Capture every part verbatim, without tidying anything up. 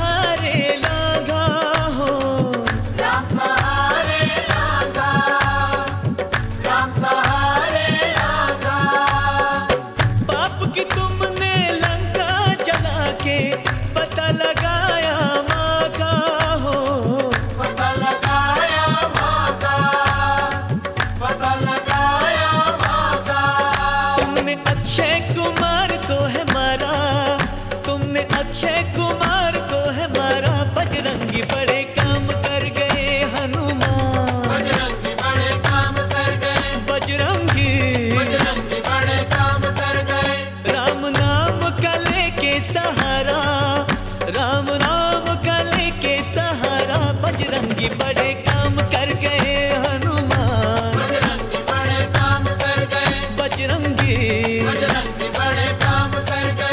सहारे लांघा हो, राम सहारे लांघा, राम सहारे लांघा। पाप की तुमने लंका जला के पता लगाया माँ का हो, पता लगाया माँ का, पता लगाया माँ का। तुमने अक्षय कुमार को है मारा, तुमने अक्षय कुमार को है मारा। बजरंगी बड़े काम कर गए हनुमान, बजरंगी बड़े काम कर गए, बजरंगी बजरंगी बड़े काम कर गए। राम नाम का लेके सहारा, राम नाम का लेके सहारा। बजरंगी बड़े काम कर गए हनुमान, बजरंगी बड़े काम कर गए, बजरंगी बजरंगी बड़े काम कर गए।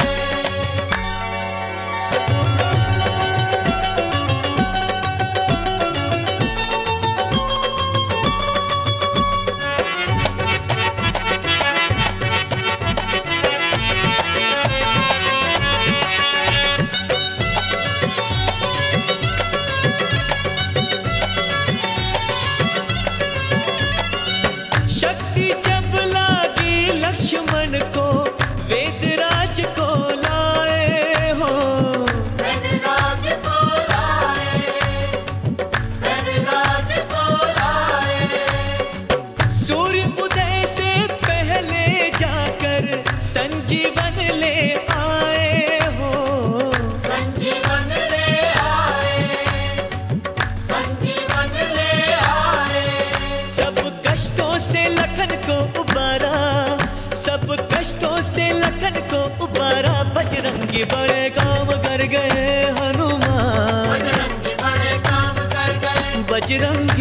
शक्ति जब लागी लक्ष्मण को, वेदराज को लाए हो, वेदराज को लाए, वेदराज को लाए। सूर्य उदय से पहले जाकर संजीवन ले आए हो, संजीवन ले आए, संजीवन ले आए। सब कष्टों से लखन को उबारा, सब कष्टों से लखन को उबारा। बजरंगी बड़े काम कर गए हनुमान, बजरंगी बड़े काम कर गए, बजरंगी